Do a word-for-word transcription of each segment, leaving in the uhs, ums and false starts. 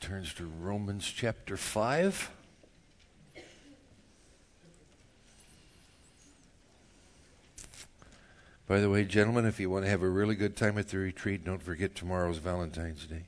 turns to Romans chapter five. By the way, gentlemen, if you want to have a really good time at the retreat, don't forget tomorrow's Valentine's Day.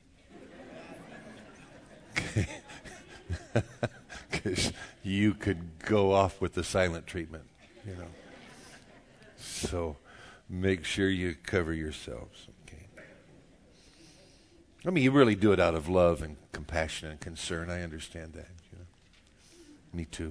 Okay. Because you could go off with the silent treatment, you know. So make sure you cover yourselves, okay? I mean, you really do it out of love and compassion and concern. I understand that, you know. Me too.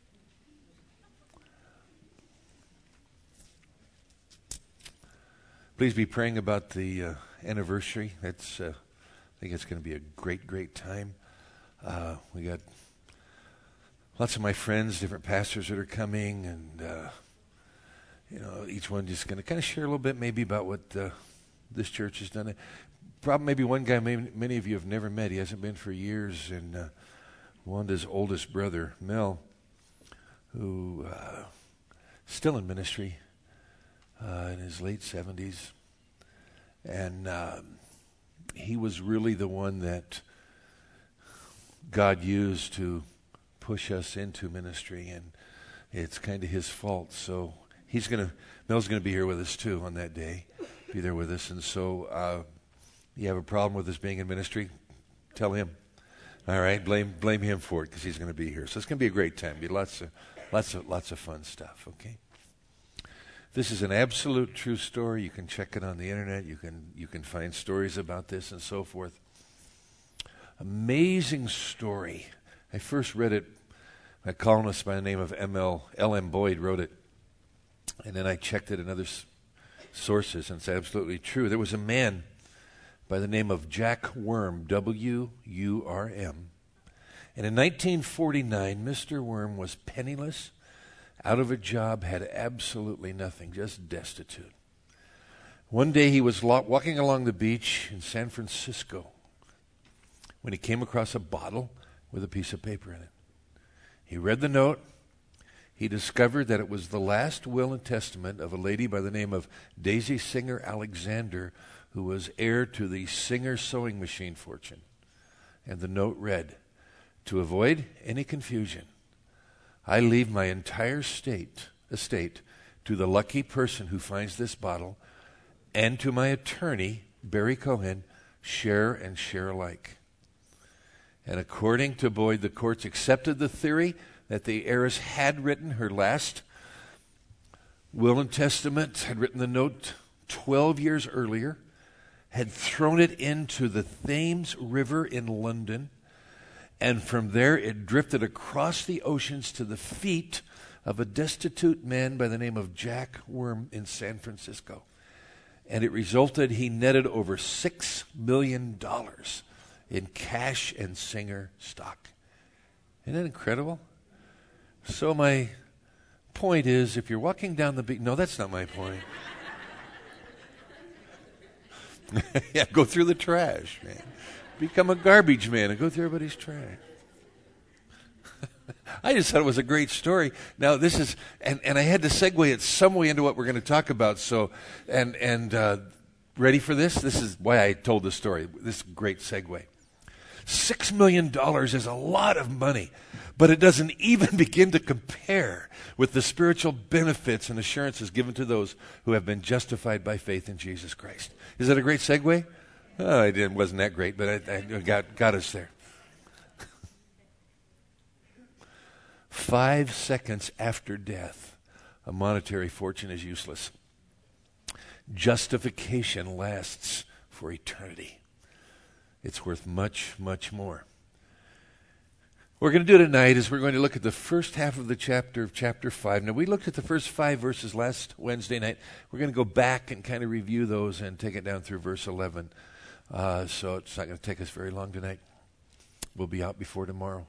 Please be praying about the uh, anniversary. It's, uh, I think it's going to be a great, great time. Uh, we got lots of my friends, different pastors that are coming, and uh, you know, each one just going to kind of share a little bit, maybe about what uh, this church has done. Probably maybe one guy, maybe many of you have never met. He hasn't been for years, and uh, Wanda's oldest brother, Mel, who uh, still in ministry. Uh, in his late seventies, and uh, he was really the one that God used to push us into ministry, and it's kind of his fault. So he's gonna, Mel's gonna be here with us too on that day, be there with us. And so, uh, you have a problem with us being in ministry? Tell him. All right, blame blame him for it because he's gonna be here. So it's gonna be a great time. Be lots of lots of lots of fun stuff. Okay. This is an absolute true story. You can check it on the internet. You can you can find stories about this and so forth. Amazing story. I first read it. A columnist by the name of M L L M Boyd wrote it, and then I checked it in other s- sources, and it's absolutely true. There was a man by the name of Jack Worm, W U R M, and in nineteen forty-nine, Mister Worm was penniless, out of a job, had absolutely nothing, just destitute. One day he was lo- walking along the beach in San Francisco when he came across a bottle with a piece of paper in it. He read the note. He discovered that it was the last will and testament of a lady by the name of Daisy Singer Alexander, who was heir to the Singer sewing machine fortune. And the note read, "To avoid any confusion, I leave my entire state, estate to the lucky person who finds this bottle, and to my attorney, Barry Cohen, share and share alike." And according to Boyd, the courts accepted the theory that the heiress had written her last will and testament, had written the note twelve years earlier, had thrown it into the Thames River in London, and from there it drifted across the oceans to the feet of a destitute man by the name of Jack Worm in San Francisco. And it resulted, he netted over six million dollars in cash and Singer stock. Isn't that incredible? So my point is, if you're walking down the beach, no, that's not my point. Yeah, go through the trash, man. Become a garbage man and go through everybody's trash. I just thought it was a great story. Now this is, and, and I had to segue it some way into what we're going to talk about. So, and and uh, ready for this? This is why I told the story. This is a great segue. Six million dollars is a lot of money, but it doesn't even begin to compare with the spiritual benefits and assurances given to those who have been justified by faith in Jesus Christ. Is that a great segue? Oh, it didn't, wasn't that great, but I, I got, got us there. Five seconds after death, a monetary fortune is useless. Justification lasts for eternity. It's worth much, much more. What we're going to do tonight is we're going to look at the first half of the chapter of chapter five. Now, we looked at the first five verses last Wednesday night. We're going to go back and kind of review those and take it down through verse eleven. Uh, so it's not going to take us very long tonight. We'll be out before tomorrow.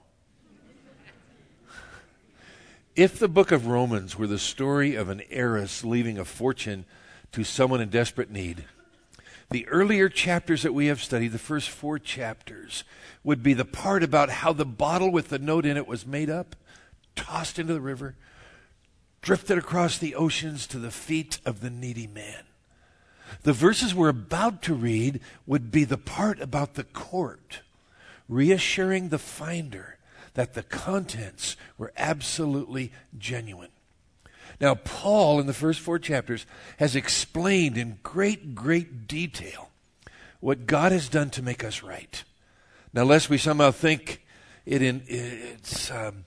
If the book of Romans were the story of an heiress leaving a fortune to someone in desperate need, the earlier chapters that we have studied, the first four chapters, would be the part about how the bottle with the note in it was made up, tossed into the river, drifted across the oceans to the feet of the needy man. The verses we're about to read would be the part about the court, reassuring the finder that the contents were absolutely genuine. Now, Paul, in the first four chapters, has explained in great, great detail what God has done to make us right. Now, lest we somehow think it in, it's um,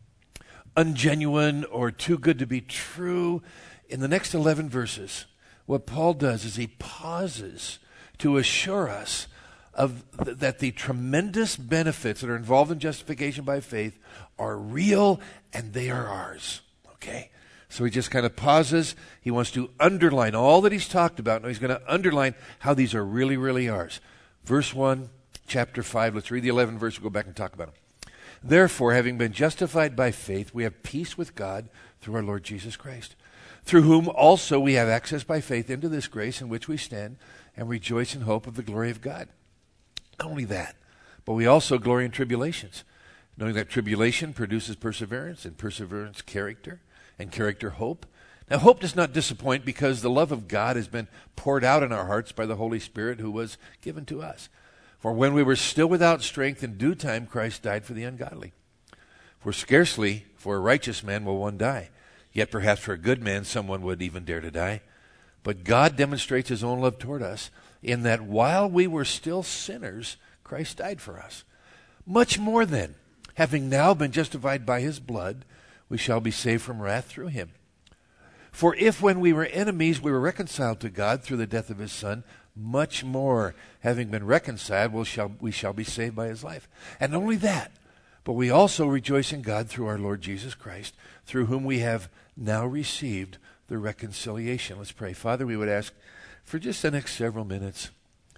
ungenuine or too good to be true, in the next eleven verses, what Paul does is he pauses to assure us of th- that the tremendous benefits that are involved in justification by faith are real and they are ours. Okay? So he just kind of pauses. He wants to underline all that he's talked about. Now he's going to underline how these are really, really ours. Verse one, chapter five. Let's read the eleventh verse. We'll go back and talk about them. Therefore, having been justified by faith, we have peace with God through our Lord Jesus Christ, through whom also we have access by faith into this grace in which we stand and rejoice in hope of the glory of God. Not only that, but we also glory in tribulations, knowing that tribulation produces perseverance, and perseverance character, and character hope. Now hope does not disappoint, because the love of God has been poured out in our hearts by the Holy Spirit who was given to us. For when we were still without strength, in due time Christ died for the ungodly. For scarcely for a righteous man will one die, yet perhaps for a good man someone would even dare to die. But God demonstrates his own love toward us, in that while we were still sinners, Christ died for us. Much more then, having now been justified by his blood, we shall be saved from wrath through him. For if when we were enemies we were reconciled to God through the death of his Son, much more, having been reconciled, we shall, we shall be saved by his life. And not only that, but we also rejoice in God through our Lord Jesus Christ, through whom we have now received the reconciliation. Let's pray. Father, we would ask for just the next several minutes,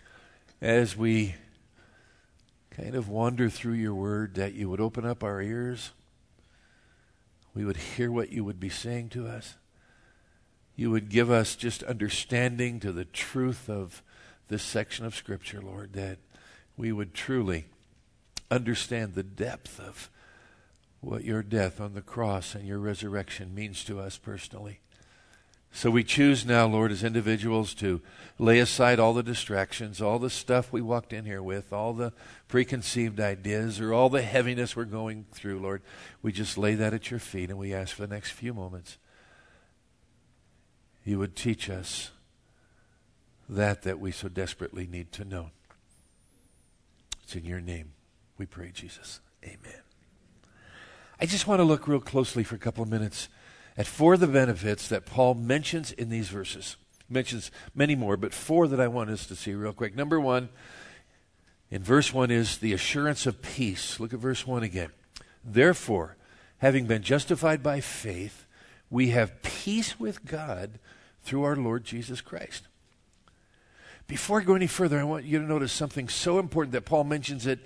as we kind of wander through your word, that you would open up our ears. We would hear what you would be saying to us. You would give us just understanding to the truth of this section of Scripture, Lord, that we would truly understand the depth of what your death on the cross and your resurrection means to us personally. So we choose now, Lord, as individuals, to lay aside all the distractions, all the stuff we walked in here with, all the preconceived ideas, or all the heaviness we're going through, Lord. We just lay that at your feet, and we ask for the next few moments you would teach us that that we so desperately need to know. It's in your name we pray, Jesus. Amen. I just want to look real closely for a couple of minutes at four of the benefits that Paul mentions in these verses. He mentions many more, but four that I want us to see real quick. Number one, in verse one, is the assurance of peace. Look at verse one again. Therefore, having been justified by faith, we have peace with God through our Lord Jesus Christ. Before I go any further, I want you to notice something so important that Paul mentions it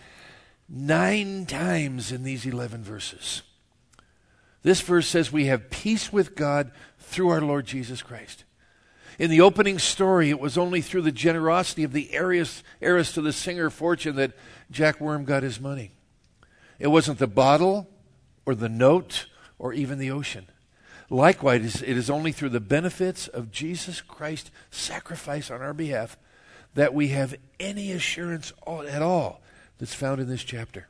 nine times in these eleven verses. This verse says we have peace with God through our Lord Jesus Christ. In the opening story, it was only through the generosity of the heiress, heiress to the singer Fortune that Jack Worm got his money. It wasn't the bottle or the note or even the ocean. Likewise, it is only through the benefits of Jesus Christ's sacrifice on our behalf that we have any assurance at all that's found in this chapter.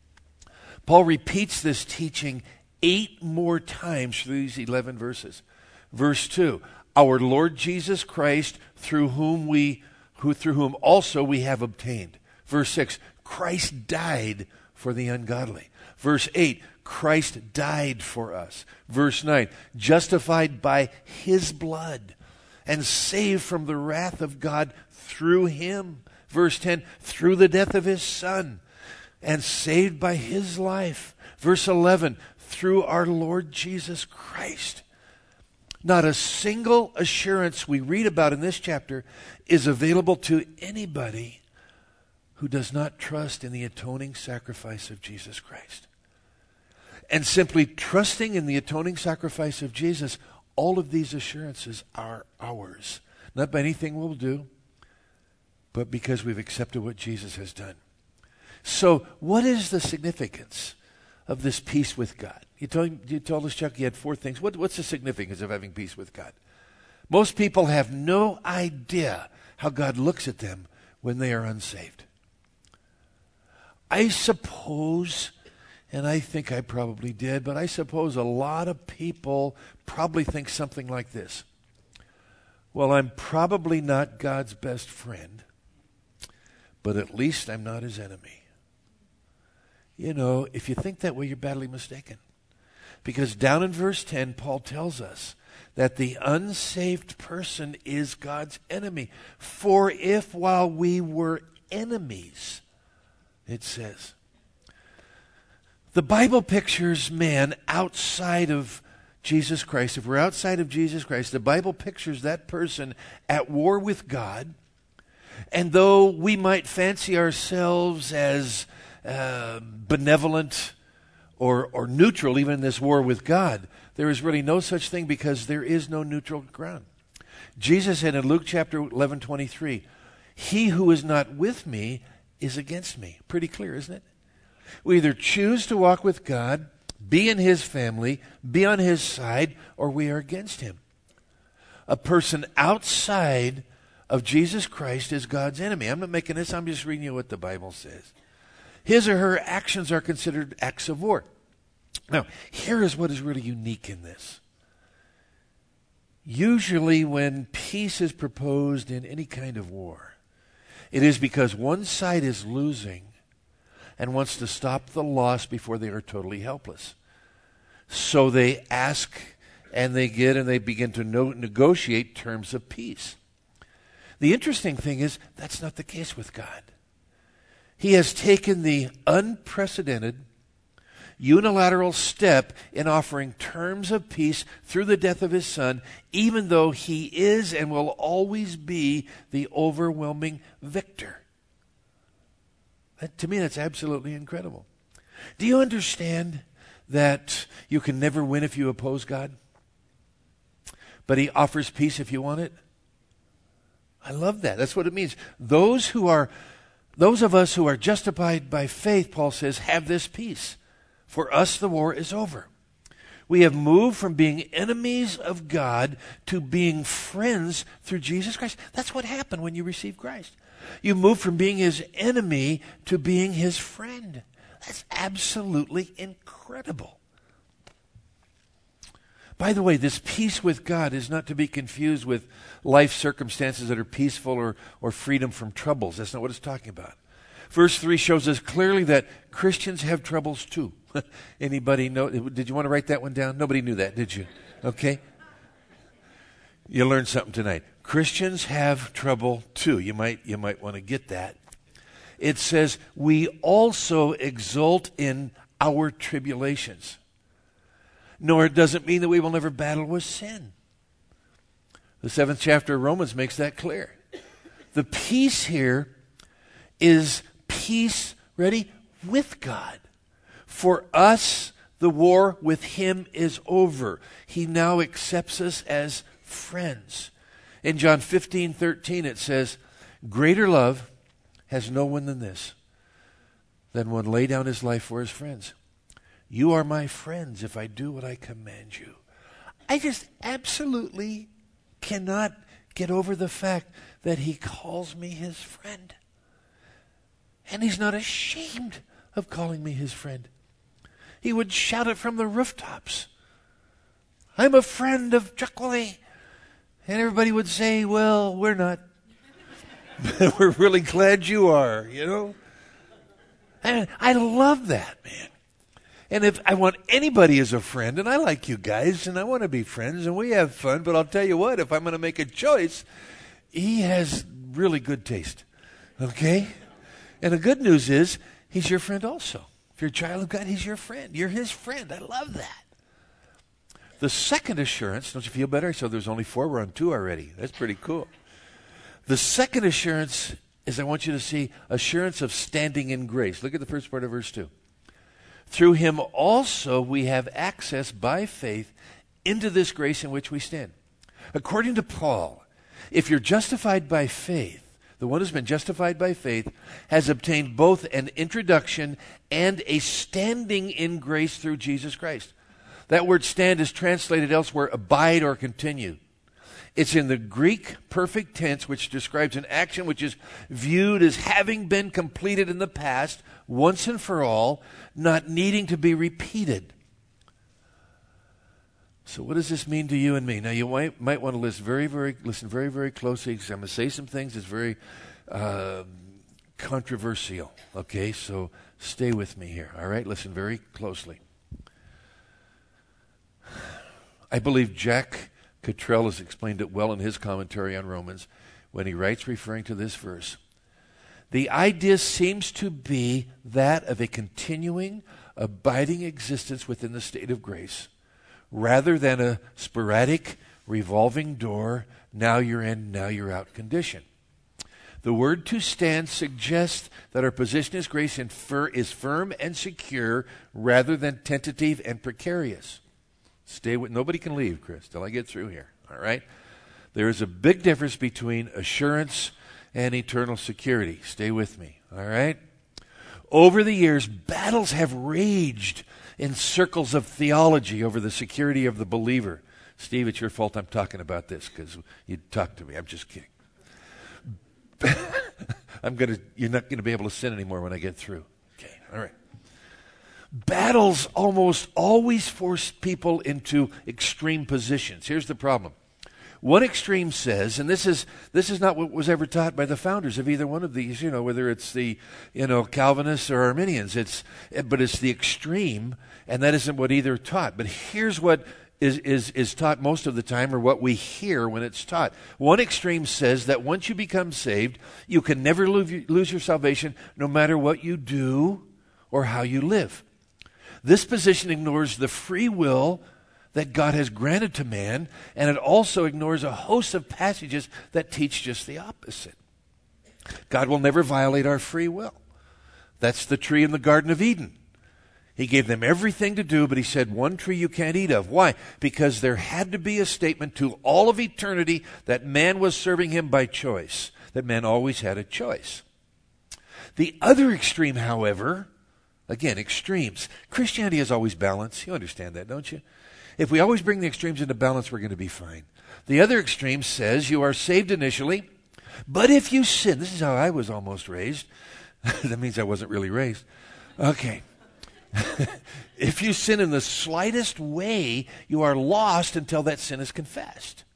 Paul repeats this teaching eight more times through these eleven verses. Verse two, our Lord Jesus Christ, through whom we, who through whom also we have obtained. Verse six, Christ died for the ungodly. Verse eight, Christ died for us. Verse nine, justified by his blood and saved from the wrath of God through him. Verse ten, through the death of his Son and saved by his life. Verse eleven, through our Lord Jesus Christ. Not a single assurance we read about in this chapter is available to anybody who does not trust in the atoning sacrifice of Jesus Christ. And simply trusting in the atoning sacrifice of Jesus, all of these assurances are ours. Not by anything we'll do, but because we've accepted what Jesus has done. So what is the significance of this peace with God? You told, you told us, Chuck, you had four things. What, what's the significance of having peace with God? Most people have no idea how God looks at them when they are unsaved. I suppose, and I think I probably did, but I suppose a lot of people probably think something like this. Well, I'm probably not God's best friend, but at least I'm not his enemy. You know, if you think that way, you're badly mistaken. Because down in verse ten, Paul tells us that the unsaved person is God's enemy. For if while we were enemies, it says. The Bible pictures man outside of Jesus Christ. If we're outside of Jesus Christ, the Bible pictures that person at war with God. And though we might fancy ourselves as uh, benevolent or, or neutral, even in this war with God, there is really no such thing because there is no neutral ground. Jesus said in Luke chapter eleven twenty-three, he who is not with me is against me. Pretty clear, isn't it? We either choose to walk with God, be in his family, be on his side, or we are against him. A person outside of Jesus Christ is God's enemy. I'm not making this, I'm just reading you what the Bible says. His or her actions are considered acts of war. Now, here is what is really unique in this. Usually when peace is proposed in any kind of war, it is because one side is losing and wants to stop the loss before they are totally helpless. So they ask and they get and they begin to no- negotiate terms of peace. The interesting thing is that's not the case with God. He has taken the unprecedented unilateral step in offering terms of peace through the death of his Son, even though he is and will always be the overwhelming victor. That, to me, that's absolutely incredible. Do you understand that you can never win if you oppose God? But he offers peace if you want it? I love that. That's what it means. Those who are, those of us who are justified by faith, Paul says, have this peace. For us, the war is over. We have moved from being enemies of God to being friends through Jesus Christ. That's what happened when you received Christ. You move from being his enemy to being his friend. That's absolutely incredible. By the way, this peace with God is not to be confused with life circumstances that are peaceful or, or freedom from troubles. That's not what it's talking about. Verse three shows us clearly that Christians have troubles too. Anybody know? Did you want to write that one down? Nobody knew that, did you? Okay. You learned something tonight. Christians have trouble too. You might, you might want to get that. It says, we also exult in our tribulations. Nor it doesn't mean that we will never battle with sin. The seventh chapter of Romans makes that clear. The peace here is peace, ready, with God. For us, the war with him is over. He now accepts us as friends. In John fifteen thirteen it says, greater love has no one than this, than one lay down his life for his friends. You are my friends if I do what I command you. I just absolutely cannot get over the fact that he calls me his friend. And he's not ashamed of calling me his friend. He would shout it from the rooftops. I'm a friend of Chuckwally. And everybody would say, well, we're not. We're really glad you are, you know. And I love that, man. And if I want anybody as a friend, and I like you guys, and I want to be friends, and we have fun, but I'll tell you what, if I'm going to make a choice, he has really good taste. Okay? And the good news is, he's your friend also. If you're a child of God, he's your friend. You're his friend. I love that. The second assurance, don't you feel better? So there's only four. We're on two already. That's pretty cool. The second assurance is I want you to see assurance of standing in grace. Look at the first part of verse two. Through him also we have access by faith into this grace in which we stand. According to Paul, if you're justified by faith, the one who's been justified by faith has obtained both an introduction and a standing in grace through Jesus Christ. That word stand is translated elsewhere abide or continue. It's in the Greek perfect tense, which describes an action which is viewed as having been completed in the past, once and for all, not needing to be repeated. So what does this mean to you and me? Now, you might, might want to listen very, very, listen very, very closely, because I'm going to say some things that's very uh, controversial. Okay, so stay with me here, all right? Listen very closely. I believe Jack Cottrell has explained it well in his commentary on Romans when he writes referring to this verse. The idea seems to be that of a continuing, abiding existence within the state of grace, rather than a sporadic, revolving door, now you're in, now you're out condition. The word to stand suggests that our position as grace infer, is firm and secure rather than tentative and precarious. Stay with, nobody can leave, Chris, till I get through here, all right? There is a big difference between assurance and eternal security. Stay with me, all right? Over the years, battles have raged in circles of theology over the security of the believer. Steve, it's your fault I'm talking about this, because you talked to me. I'm just kidding. I'm gonna. You're not going to be able to sin anymore when I get through. Okay, all right. Battles almost always force people into extreme positions. Here's the problem. One extreme says, and this is this is not what was ever taught by the founders of either one of these, you know, whether it's the, you know, Calvinists or Arminians, it's but it's the extreme, and that isn't what either taught. But here's what is is is taught most of the time, or what we hear when it's taught. One extreme says that once you become saved, you can never lose, lose your salvation, no matter what you do or how you live. This position ignores the free will that God has granted to man, and it also ignores a host of passages that teach just the opposite. God will never violate our free will. That's the tree in the Garden of Eden. He gave them everything to do, but he said, one tree you can't eat of. Why? Because there had to be a statement to all of eternity that man was serving him by choice, that man always had a choice. The other extreme, however, again, extremes. Christianity is always balance. You understand that, don't you? If we always bring the extremes into balance, we're going to be fine. The other extreme says you are saved initially, but if you sin, this is how I was almost raised. That means I wasn't really raised. Okay. If you sin in the slightest way, you are lost until that sin is confessed.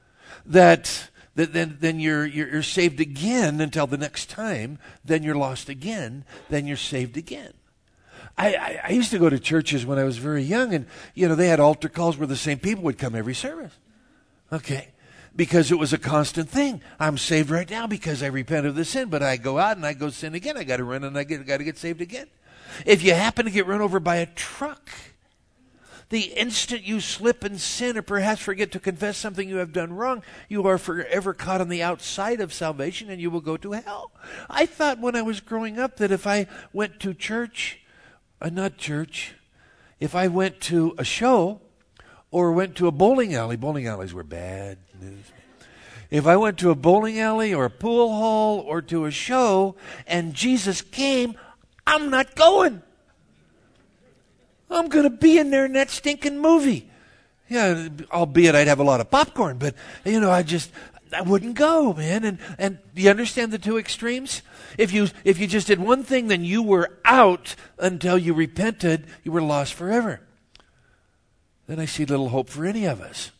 That, that then, then you're, you're, you're saved again until the next time. Then you're lost again. Then you're saved again. I, I, I used to go to churches when I was very young, and, you know, they had altar calls where the same people would come every service. Okay. Because it was a constant thing. I'm saved right now because I repent of the sin, but I go out and I go sin again. I got to run and I get, got to get saved again. If you happen to get run over by a truck, the instant you slip and sin or perhaps forget to confess something you have done wrong, you are forever caught on the outside of salvation and you will go to hell. I thought when I was growing up that if I went to church, uh, not church, if I went to a show or went to a bowling alley, bowling alleys were bad news. If I went to a bowling alley or a pool hall or to a show and Jesus came, I'm not going. I'm going to be in there in that stinking movie. Yeah, albeit I'd have a lot of popcorn, but, you know, I just, I wouldn't go, man. And, and do you understand the two extremes? If you, if you just did one thing, then you were out until you repented. You were lost forever. Then I see little hope for any of us.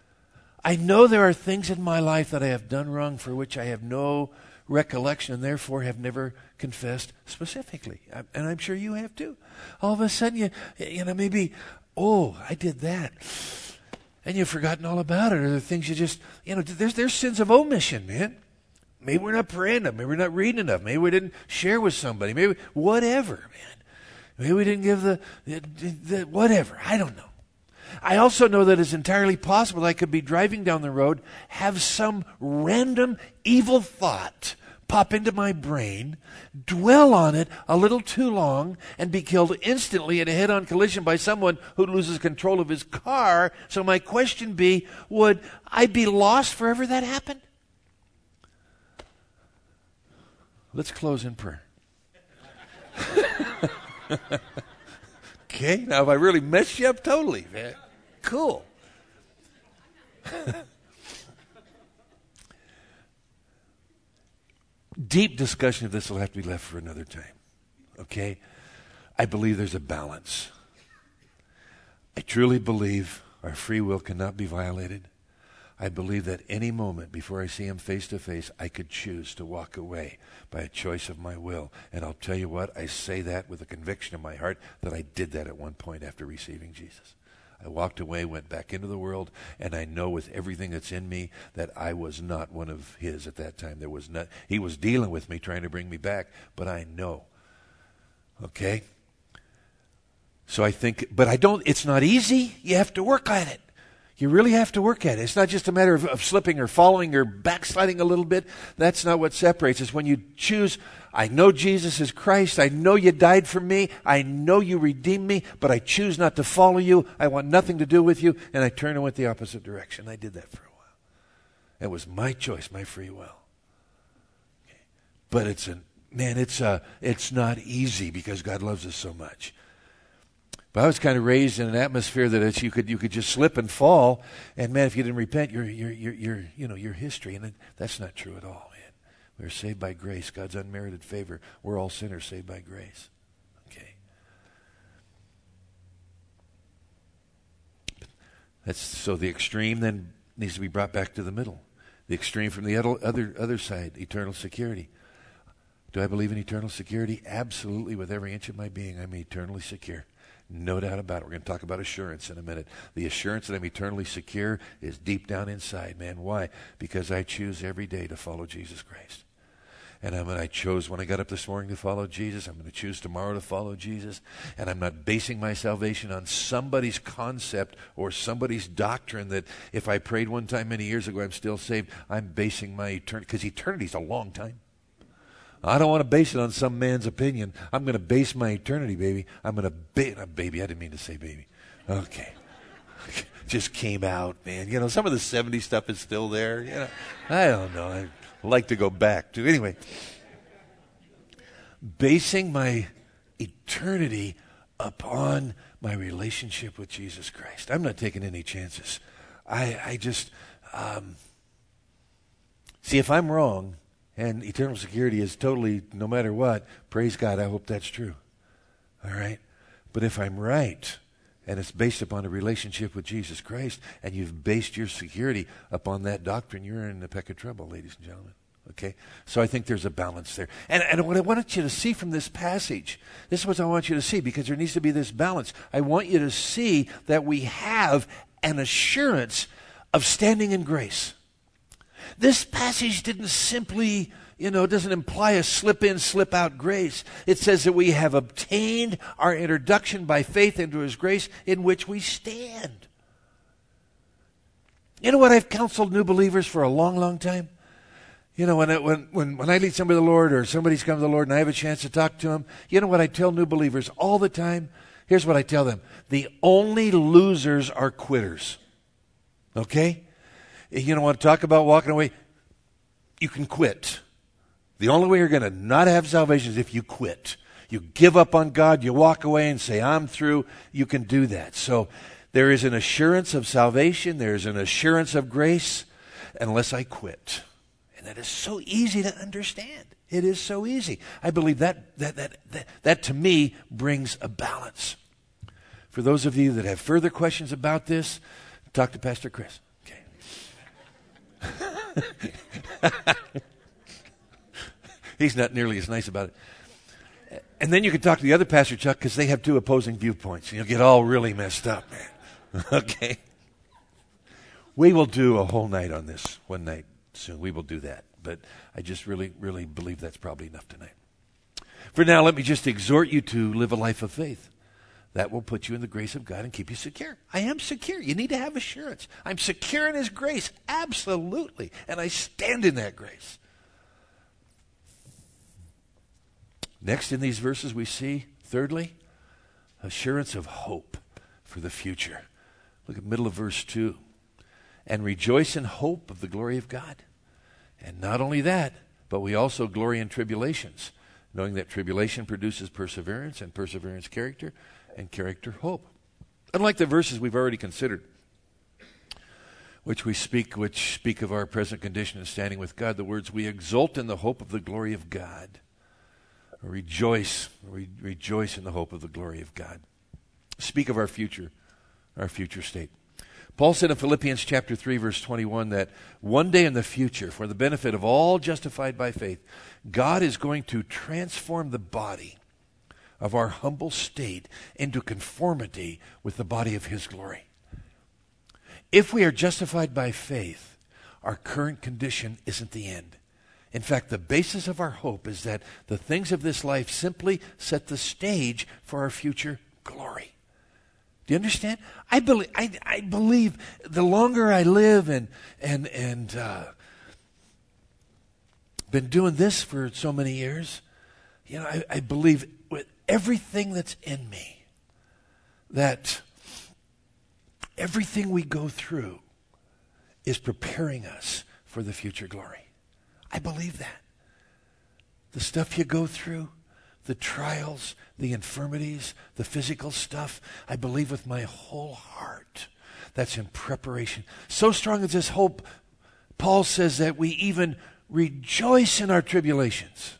I know there are things in my life that I have done wrong for which I have no recollection and therefore have never confessed specifically. And I'm sure you have too. All of a sudden, you, you know, maybe, oh, I did that. And you've forgotten all about it. Or the things you just, you know, there's, there's sins of omission, man. Maybe we're not praying enough. Maybe we're not reading enough. Maybe we didn't share with somebody. Maybe, whatever, man. Maybe we didn't give the, the, the whatever. I don't know. I also know that it's entirely possible I could be driving down the road, have some random evil thought pop into my brain, dwell on it a little too long, and be killed instantly in a head-on collision by someone who loses control of his car. So my question be, would I be lost forever that happened? Let's close in prayer. Okay, now if I really messed you up totally, man, cool. deep discussion of this will have to be left for another time. Okay? I believe there's a balance. I truly believe our free will cannot be violated. I believe that any moment before I see him face to face, I could choose to walk away by a choice of my will. And I'll tell you what, I say that with a conviction in my heart that I did that at one point after receiving Jesus. I walked away, went back into the world, and I know with everything that's in me that I was not one of his at that time. There was not, he was dealing with me, trying to bring me back, but I know. Okay? So I think, but I don't, it's not easy. You have to work at it. You really have to work at it. It's not just a matter of, of slipping or following or backsliding a little bit. That's not what separates us. When you choose, I know Jesus is Christ. I know you died for me. I know you redeemed me, but I choose not to follow you. I want nothing to do with you. And I turn and went the opposite direction. I did that for a while. It was my choice, my free will. Okay. But it's a, man, it's a, it's not easy because God loves us so much. But I was kind of raised in an atmosphere that it's, you could you could just slip and fall, and man, if you didn't repent, you're you're you're, you're you know your history, and it, that's not true at all, man. We're saved by grace, God's unmerited favor. We're all sinners saved by grace. Okay. That's so the extreme then needs to be brought back to the middle. The extreme from the other other other side, eternal security. Do I believe in eternal security? Absolutely, with every inch of my being, I'm eternally secure. No doubt about it. We're going to talk about assurance in a minute. The assurance that I'm eternally secure is deep down inside, man. Why? Because I choose every day to follow Jesus Christ. And I'm, I chose when I got up this morning to follow Jesus. I'm going to choose tomorrow to follow Jesus. And I'm not basing my salvation on somebody's concept or somebody's doctrine that if I prayed one time many years ago, I'm still saved. I'm basing my eternity, because eternity's a long time. I don't want to base it on some man's opinion. I'm going to base my eternity, baby. I'm going to base, uh, baby, I didn't mean to say baby. Okay. Just came out, man. You know, some of the seventies stuff is still there. You know, I don't know. I like to go back to. Anyway, basing my eternity upon my relationship with Jesus Christ. I'm not taking any chances. I, I just, um, see, if I'm wrong, and eternal security is totally, no matter what, praise God, I hope that's true. All right? But if I'm right, and it's based upon a relationship with Jesus Christ, and you've based your security upon that doctrine, you're in a peck of trouble, ladies and gentlemen. Okay? So I think there's a balance there. And, and what I want you to see from this passage, this is what I want you to see, because there needs to be this balance. I want you to see that we have an assurance of standing in grace. This passage didn't simply, you know, doesn't imply a slip in, slip out grace. It says that we have obtained our introduction by faith into his grace in which we stand. You know what? I've counseled new believers for a long, long time. You know, when I, when, when, when I lead somebody to the Lord or somebody's come to the Lord and I have a chance to talk to them, you know what I tell new believers all the time? Here's what I tell them. The only losers are quitters. Okay? You don't want to talk about walking away? You can quit. The only way you're going to not have salvation is if you quit. You give up on God, you walk away and say, I'm through. You can do that. So there is an assurance of salvation. There is an assurance of grace unless I quit. And that is so easy to understand. It is so easy. I believe that that that that, that to me brings a balance. For those of you that have further questions about this, talk to Pastor Chris. He's not nearly as nice about it. And then you can talk to the other Pastor Chuck, because they have two opposing viewpoints. You'll get all really messed up, man. Okay? We will do a whole night on this one night soon. We will do that. But I just really, really believe that's probably enough tonight. For now, let me just exhort you to live a life of faith. That will put you in the grace of God and keep you secure. I am secure. You need to have assurance. I'm secure in his grace. Absolutely. And I stand in that grace. Next in these verses we see, thirdly, assurance of hope for the future. Look at the middle of verse two. And rejoice in hope of the glory of God. And not only that, but we also glory in tribulations, knowing that tribulation produces perseverance, and perseverance character, and character hope. Unlike the verses we've already considered, which we speak, which speak of our present condition and standing with God, the words, we exult in the hope of the glory of God. Or rejoice, re- rejoice in the hope of the glory of God. Speak of our future, our future state. Paul said in Philippians chapter three, verse twenty-one, that one day in the future, for the benefit of all justified by faith, God is going to transform the body of our humble state into conformity with the body of His glory. If we are justified by faith, our current condition isn't the end. In fact, the basis of our hope is that the things of this life simply set the stage for our future glory. Do you understand? I believe. I, I believe the longer I live and and and uh, been doing this for so many years, you know, I, I believe with everything that's in me that everything we go through is preparing us for the future glory. I believe that. The stuff you go through, the trials, the infirmities, the physical stuff, I believe with my whole heart that's in preparation. So strong is this hope, Paul says that we even rejoice in our tribulations.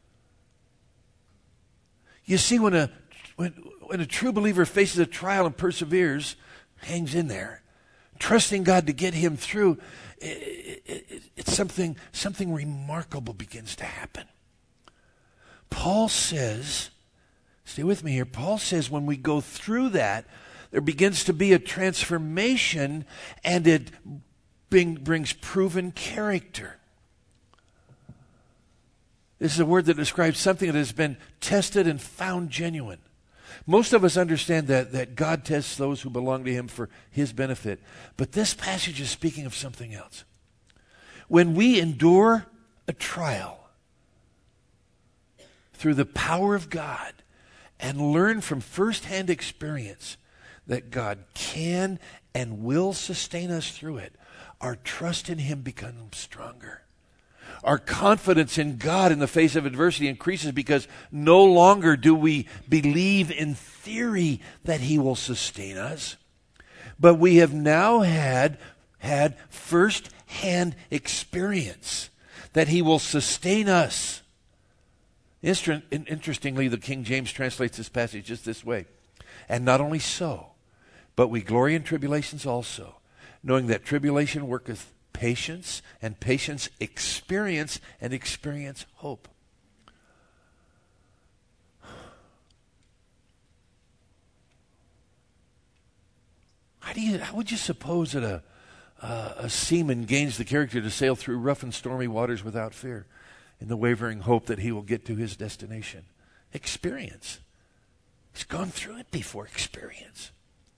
You see, when a when, when a true believer faces a trial and perseveres, hangs in there, trusting God to get him through, it, it, it, it's something, something remarkable begins to happen. Paul says, stay with me here, Paul says when we go through that, there begins to be a transformation and it bring, brings proven character. This is a word that describes something that has been tested and found genuine. Most of us understand that, that God tests those who belong to Him for His benefit. But this passage is speaking of something else. When we endure a trial through the power of God and learn from firsthand experience that God can and will sustain us through it, our trust in Him becomes stronger. Our confidence in God in the face of adversity increases because no longer do we believe in theory that He will sustain us, but we have now had, had first-hand experience that He will sustain us. Interestingly, the King James translates this passage just this way. And not only so, but we glory in tribulations also, knowing that tribulation worketh patience, and patience experience, and experience hope. How do you? How would you suppose that a uh, a seaman gains the character to sail through rough and stormy waters without fear, in the wavering hope that he will get to his destination? Experience. He's gone through it before. Experience.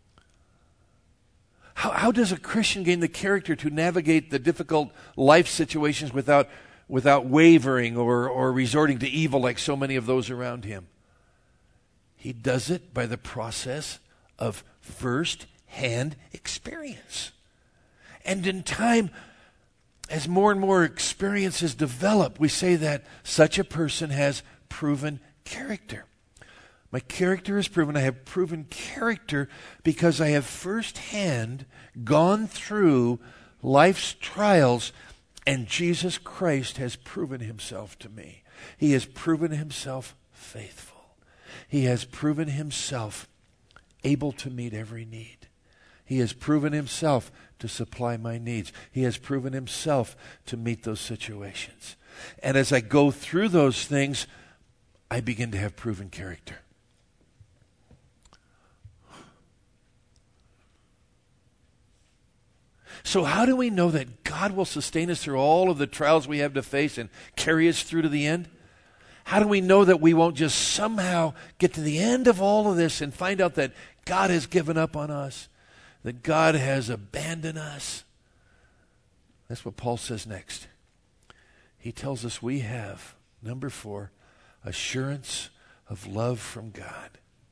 How, how does a Christian gain the character to navigate the difficult life situations without, without wavering or, or resorting to evil like so many of those around him? He does it by the process of first-hand experience. And in time, as more and more experiences develop, we say that such a person has proven character. My character is proven. I have proven character because I have firsthand gone through life's trials, and Jesus Christ has proven Himself to me. He has proven Himself faithful. He has proven Himself able to meet every need. He has proven Himself to supply my needs. He has proven Himself to meet those situations. And as I go through those things, I begin to have proven character. So how do we know that God will sustain us through all of the trials we have to face and carry us through to the end? How do we know that we won't just somehow get to the end of all of this and find out that God has given up on us, that God has abandoned us? That's what Paul says next. He tells us we have, number four, assurance of love from God.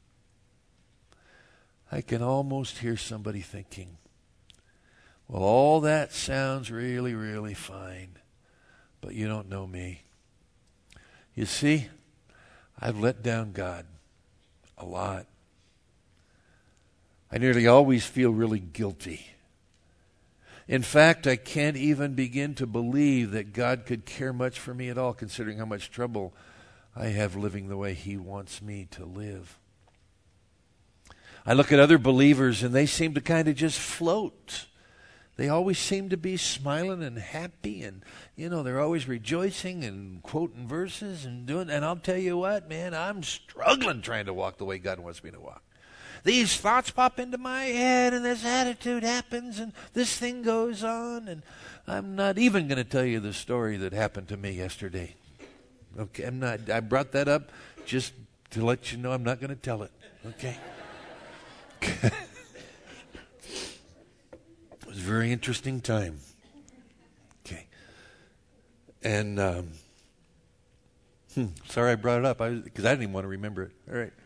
I can almost hear somebody thinking, well, all that sounds really, really fine, but you don't know me. You see, I've let down God a lot. I nearly always feel really guilty. In fact, I can't even begin to believe that God could care much for me at all, considering how much trouble I have living the way He wants me to live. I look at other believers and they seem to kind of just float. They always seem to be smiling and happy, and, you know, they're always rejoicing and quoting verses and doing, and I'll tell you what, man, I'm struggling trying to walk the way God wants me to walk. These thoughts pop into my head, and this attitude happens, and this thing goes on, and I'm not even going to tell you the story that happened to me yesterday. Okay, I'm not, I brought that up just to let you know I'm not going to tell it, okay? It was a very interesting time. Okay. And, um, hmm, sorry I brought it up, because I, I didn't even want to remember it. All right.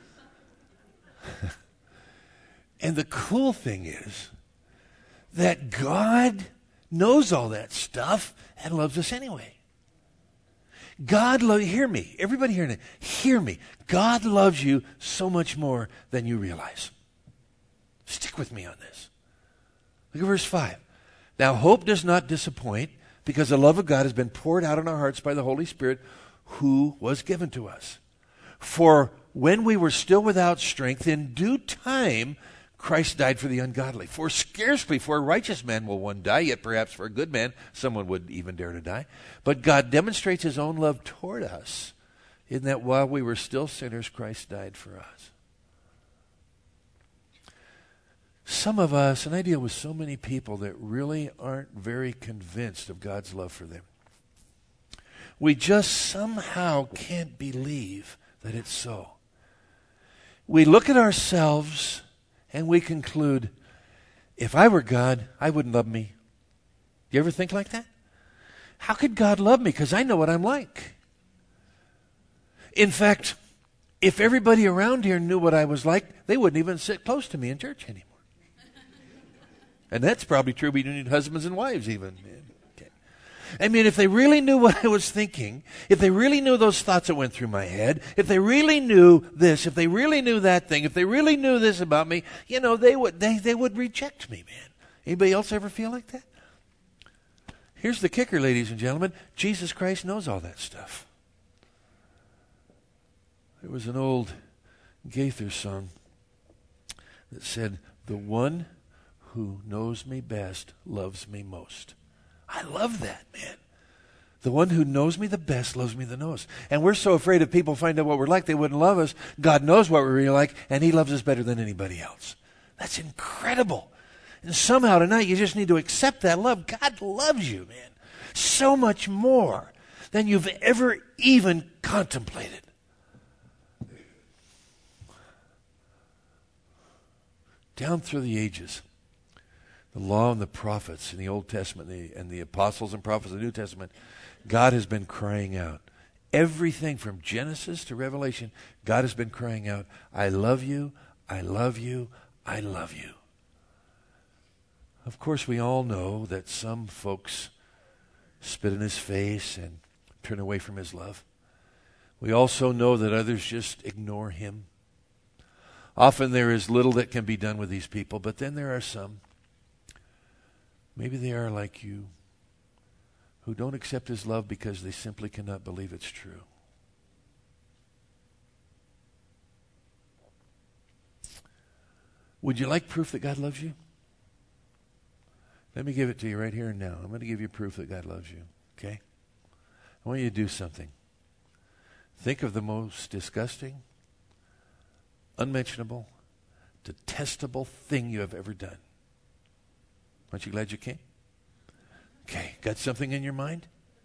And the cool thing is that God knows all that stuff and loves us anyway. God loves, hear me, everybody hearing it, hear me. God loves you so much more than you realize. Stick with me on this. Look at verse five. Now hope does not disappoint, because the love of God has been poured out on our hearts by the Holy Spirit who was given to us. For when we were still without strength, in due time Christ died for the ungodly. For scarcely for a righteous man will one die, yet perhaps for a good man someone would even dare to die. But God demonstrates His own love toward us, in that while we were still sinners, Christ died for us. Some of us, and I deal with so many people that really aren't very convinced of God's love for them. We just somehow can't believe that it's so. We look at ourselves and we conclude, if I were God, I wouldn't love me. You ever think like that? How could God love me? Because I know what I'm like. In fact, if everybody around here knew what I was like, they wouldn't even sit close to me in church anymore. And that's probably true. We need husbands and wives even. Okay. I mean, if they really knew what I was thinking, if they really knew those thoughts that went through my head, if they really knew this, if they really knew that thing, if they really knew this about me, you know, they would they, they would reject me, man. Anybody else ever feel like that? Here's the kicker, ladies and gentlemen. Jesus Christ knows all that stuff. There was an old Gaither song that said, "The one who knows me best loves me most." I love that, man. The one who knows me the best loves me the most. And we're so afraid if people find out what we're like, they wouldn't love us. God knows what we're really like, and He loves us better than anybody else. That's incredible. And somehow tonight you just need to accept that love. God loves you, man, so much more than you've ever even contemplated. Down through the ages, the law and the prophets in the Old Testament the, and the apostles and prophets in the New Testament, God has been crying out. Everything from Genesis to Revelation, God has been crying out, I love you, I love you, I love you. Of course, we all know that some folks spit in His face and turn away from His love. We also know that others just ignore Him. Often there is little that can be done with these people, but then there are some, maybe they are like you, who don't accept His love because they simply cannot believe it's true. Would you like proof that God loves you? Let me give it to you right here and now. I'm going to give you proof that God loves you, okay? I want you to do something. Think of the most disgusting, unmentionable, detestable thing you have ever done. Aren't you glad you came? Okay, got something in your mind?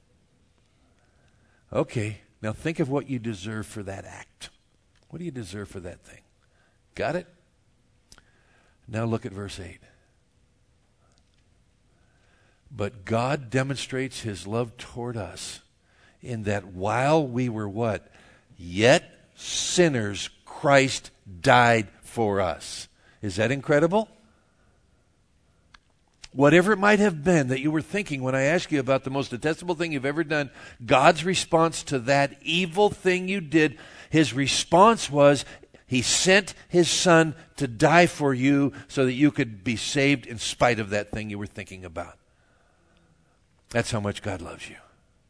Okay, now think of what you deserve for that act. What do you deserve for that thing? Got it? Now look at verse eight. But God demonstrates His love toward us in that while we were what? Yet sinners, Christ died for us. Is that incredible? Whatever it might have been that you were thinking when I asked you about the most detestable thing you've ever done, God's response to that evil thing you did, His response was, He sent His Son to die for you so that you could be saved in spite of that thing you were thinking about. That's how much God loves you.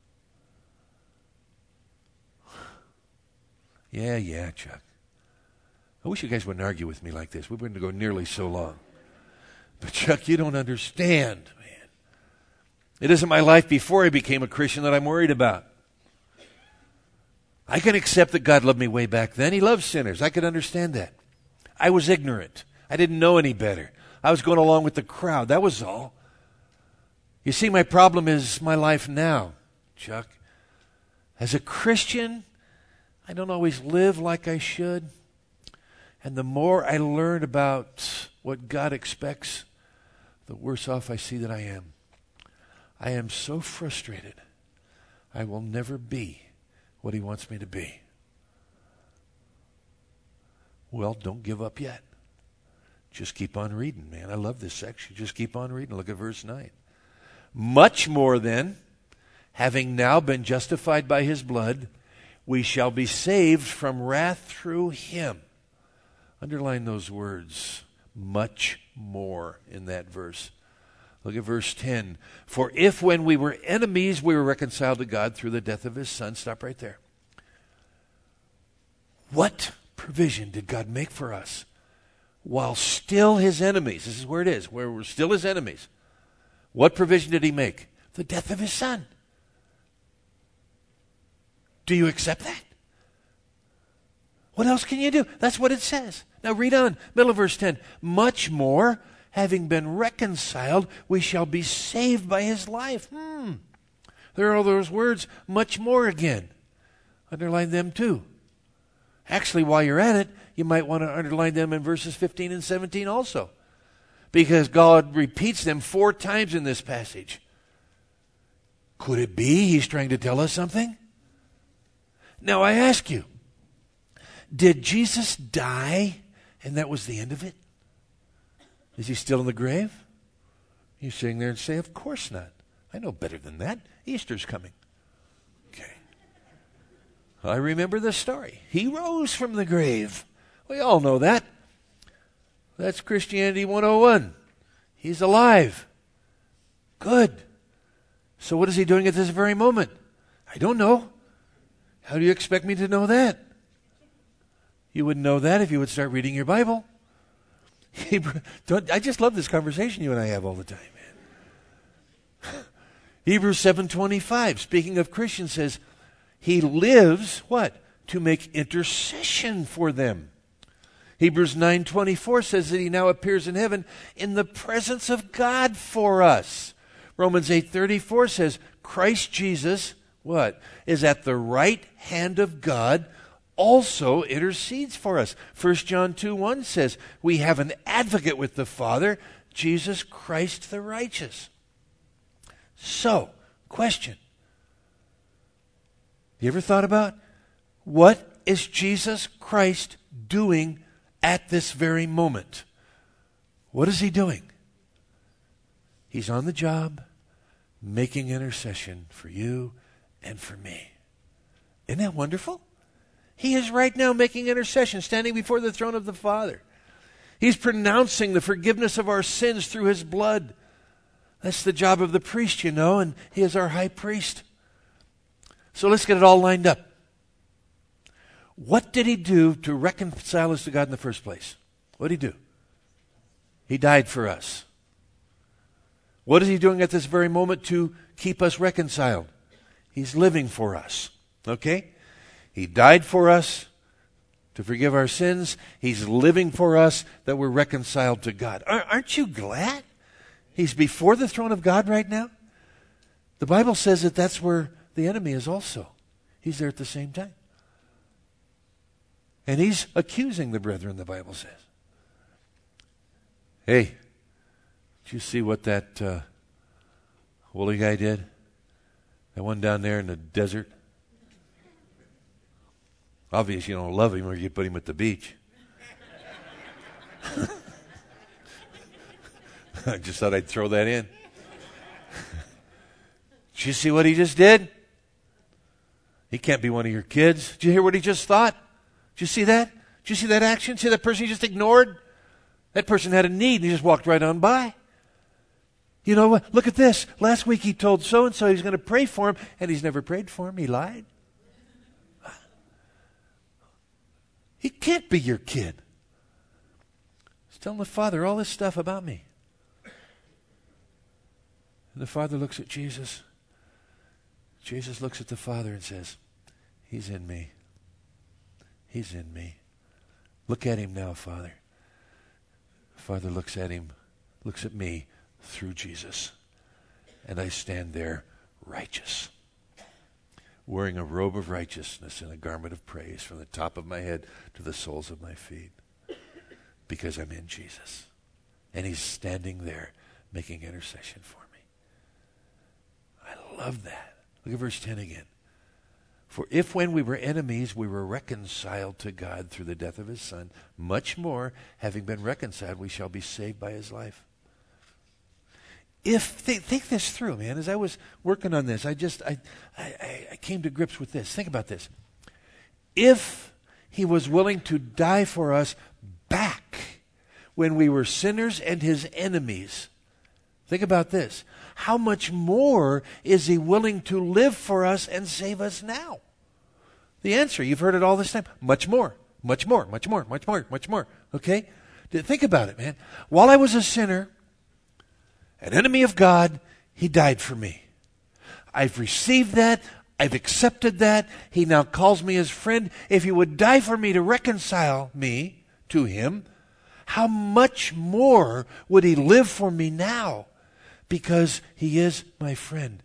Yeah, yeah, Chuck. I wish you guys wouldn't argue with me like this. We wouldn't go nearly so long. But Chuck, you don't understand, man. It isn't my life before I became a Christian that I'm worried about. I can accept that God loved me way back then. He loves sinners. I could understand that. I was ignorant. I didn't know any better. I was going along with the crowd. That was all. You see, my problem is my life now, Chuck. As a Christian, I don't always live like I should. And the more I learn about what God expects, the worse off I see that I am. I am so frustrated. I will never be what He wants me to be. Well, don't give up yet. Just keep on reading, man. I love this section. Just keep on reading. Look at verse nine. Much more then, having now been justified by His blood, we shall be saved from wrath through Him. Underline those words. Much more in that verse. Look at verse ten. For if when we were enemies, we were reconciled to God through the death of His Son. Stop right there. What provision did God make for us while still His enemies? This is where it is, where we're still His enemies. What provision did He make? The death of His Son. Do you accept that? What else can you do? That's what it says. Now read on, middle of verse ten. Much more, having been reconciled, we shall be saved by His life. Hmm. There are all those words, much more again. Underline them too. Actually, while you're at it, you might want to underline them in verses fifteen and seventeen also. Because God repeats them four times in this passage. Could it be He's trying to tell us something? Now I ask you, did Jesus die and that was the end of it? Is He still in the grave? You sitting there and say, of course not. I know better than that. Easter's coming. Okay. I remember the story. He rose from the grave. We all know that. That's Christianity one oh one. He's alive. Good. So what is He doing at this very moment? I don't know. How do you expect me to know that? You wouldn't know that if you would start reading your Bible. Hebrew, don't, I just love this conversation you and I have all the time, man. Hebrews seven twenty-five, speaking of Christians, says, He lives, what? To make intercession for them. Hebrews nine twenty-four says that He now appears in heaven in the presence of God for us. Romans eight thirty-four says, Christ Jesus, what? Is at the right hand of God, also intercedes for us. First John two one says, we have an advocate with the Father, Jesus Christ the righteous. So, question. You ever thought about what is Jesus Christ doing at this very moment? What is He doing? He's on the job making intercession for you and for me. Isn't that wonderful? He is right now making intercession, standing before the throne of the Father. He's pronouncing the forgiveness of our sins through His blood. That's the job of the priest, you know, and He is our high priest. So let's get it all lined up. What did He do to reconcile us to God in the first place? What did He do? He died for us. What is He doing at this very moment to keep us reconciled? He's living for us. Okay? He died for us to forgive our sins. He's living for us that we're reconciled to God. Aren't you glad He's before the throne of God right now? The Bible says that that's where the enemy is also. He's there at the same time. And he's accusing the brethren, the Bible says. Hey, did you see what that uh, woolly guy did? That one down there in the desert? Obviously you don't love him or you put him at the beach. I just thought I'd throw that in. Did you see what he just did? He can't be one of your kids. Did you hear what he just thought? Did you see that? Did you see that action? See that person you just ignored? That person had a need and he just walked right on by. You know what? Look at this. Last week he told so-and-so he was going to pray for him, and he's never prayed for him. He lied. He can't be your kid. He's telling the Father all this stuff about me. And the Father looks at Jesus. Jesus looks at the Father and says, He's in me. He's in me. Look at him now, Father. Father looks at him, looks at me through Jesus. And I stand there righteous, wearing a robe of righteousness and a garment of praise from the top of my head to the soles of my feet, because I'm in Jesus. And he's standing there making intercession for me. I love that. Look at verse ten again. For if when we were enemies, we were reconciled to God through the death of his Son, much more, having been reconciled, we shall be saved by his life. If, th- think this through, man. As I was working on this, I just, I, I, I came to grips with this. Think about this. If he was willing to die for us back when we were sinners and his enemies, think about this. How much more is he willing to live for us and save us now? The answer, you've heard it all this time. Much more, much more, much more, much more, much more. Okay? Think about it, man. While I was a sinner, an enemy of God, he died for me. I've received that. I've accepted that. He now calls me his friend. If he would die for me to reconcile me to him, how much more would he live for me now? Because he is my friend.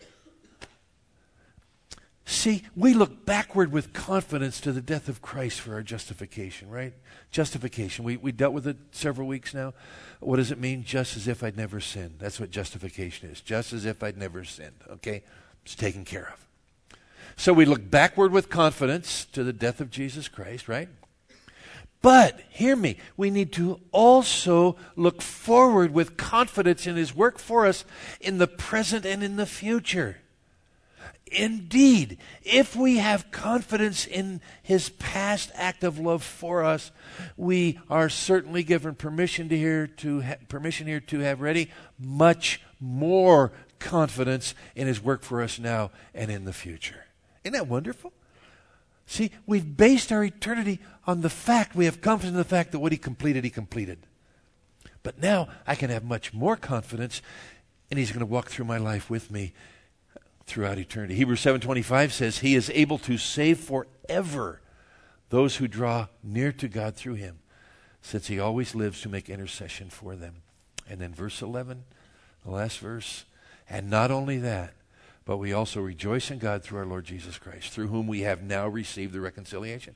See, we look backward with confidence to the death of Christ for our justification, right? Justification. We we dealt with it several weeks now. What does it mean? Just as if I'd never sinned. That's what justification is. Just as if I'd never sinned. Okay? It's taken care of. So we look backward with confidence to the death of Jesus Christ, right? But, hear me, we need to also look forward with confidence in his work for us in the present and in the future. Indeed, if we have confidence in his past act of love for us, we are certainly given permission to here to ha- permission here to have ready much more confidence in his work for us now and in the future. Isn't that wonderful? See, we've based our eternity on the fact, we have confidence in the fact that what he completed, he completed. But now I can have much more confidence, and he's going to walk through my life with me throughout eternity. Hebrews seven twenty-five says, he is able to save forever those who draw near to God through him, since he always lives to make intercession for them. And then verse eleven, the last verse, and not only that, but we also rejoice in God through our Lord Jesus Christ, through whom we have now received the reconciliation.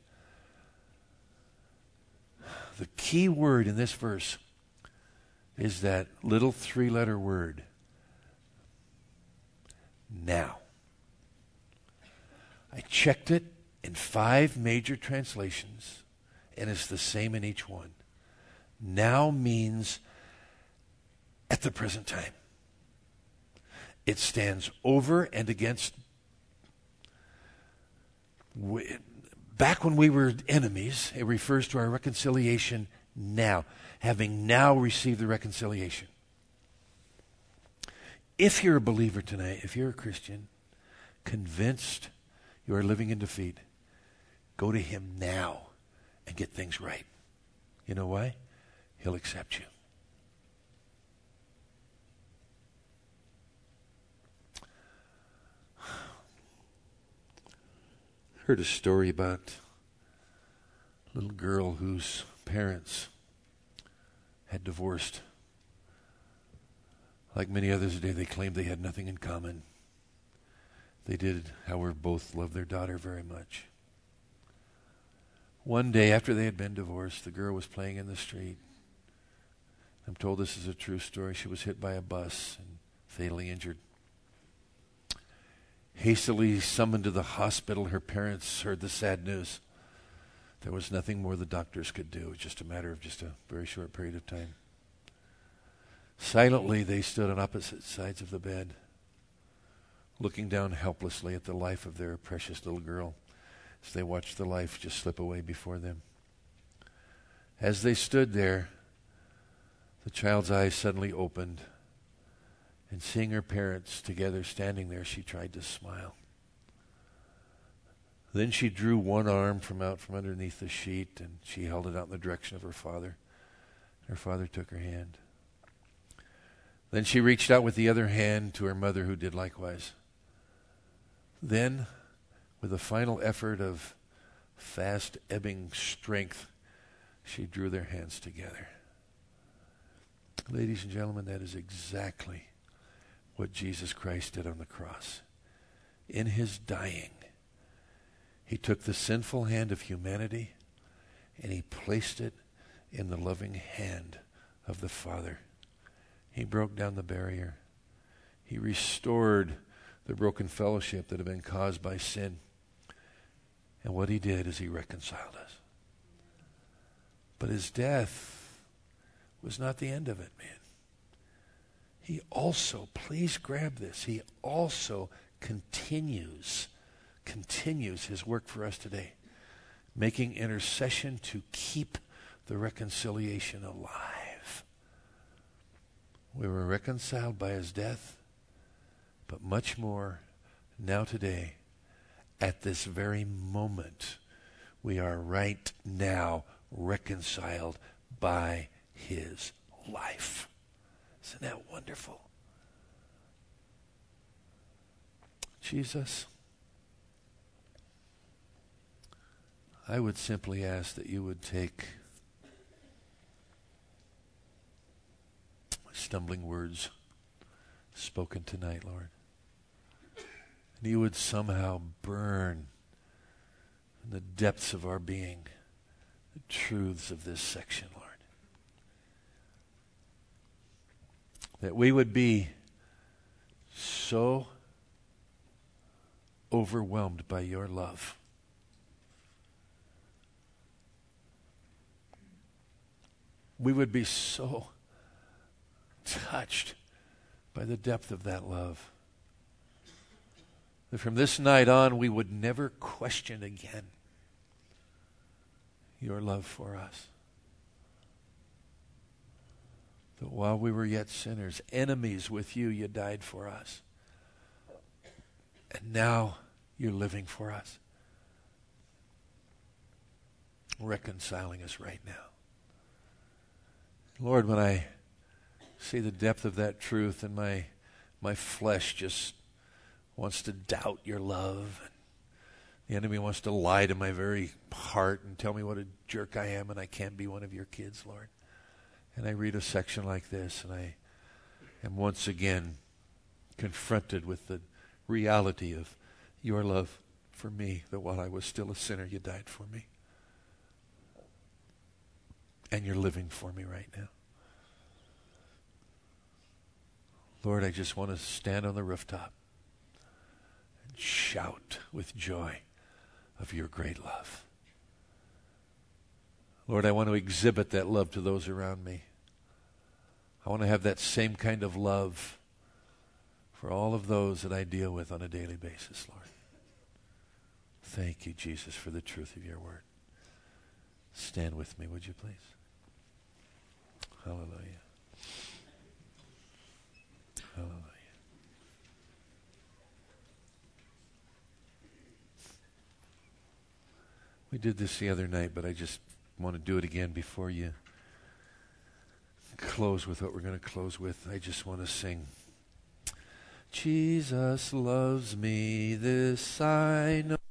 The key word in this verse is that little three-letter word, now. I checked it in five major translations, and it's the same in each one. Now means at the present time. It stands over and against. Back when we were enemies, it refers to our reconciliation now, having now received the reconciliation. If you're a believer tonight, if you're a Christian, convinced you are living in defeat, go to him now and get things right. You know why? He'll accept you. Heard a story about a little girl whose parents had divorced. Like many others today, they claimed they had nothing in common. They did, however, both love their daughter very much. One day after they had been divorced, the girl was playing in the street. I'm told this is a true story. She was hit by a bus and fatally injured. Hastily summoned to the hospital, her parents heard the sad news. There was nothing more the doctors could do. It was just a matter of just a very short period of time. Silently, they stood on opposite sides of the bed, looking down helplessly at the life of their precious little girl as they watched the life just slip away before them. As they stood there, the child's eyes suddenly opened, and seeing her parents together standing there, she tried to smile. Then she drew one arm from out from underneath the sheet, and she held it out in the direction of her father. Her father took her hand. Then she reached out with the other hand to her mother, who did likewise. Then, with a final effort of fast ebbing strength, she drew their hands together. Ladies and gentlemen, that is exactly what Jesus Christ did on the cross. In his dying, he took the sinful hand of humanity and he placed it in the loving hand of the Father. He broke down the barrier. He restored the broken fellowship that had been caused by sin. And what he did is he reconciled us. But his death was not the end of it, man. He also, please grab this, he also continues, continues his work for us today, making intercession to keep the reconciliation alive. We were reconciled by his death, but much more now today, at this very moment, we are right now reconciled by his life. Isn't that wonderful? Jesus, I would simply ask that you would take stumbling words spoken tonight, Lord, and you would somehow burn in the depths of our being the truths of this section, Lord. That we would be so overwhelmed by your love we would be so touched by the depth of that love that from this night on we would never question again your love for us. That while we were yet sinners, enemies with you, you died for us. And now you're living for us, reconciling us right now. Lord, when I see the depth of that truth and my my flesh just wants to doubt your love, and the enemy wants to lie to my very heart and tell me what a jerk I am and I can't be one of your kids, Lord. And I read a section like this and I am once again confronted with the reality of your love for me, that while I was still a sinner, you died for me. And you're living for me right now. Lord, I just want to stand on the rooftop and shout with joy of your great love. Lord, I want to exhibit that love to those around me. I want to have that same kind of love for all of those that I deal with on a daily basis, Lord. Thank you, Jesus, for the truth of your word. Stand with me, would you please? Hallelujah. Hallelujah. We did this the other night, but I just want to do it again before you close with what we're going to close with. I just want to sing. Jesus loves me, this I know.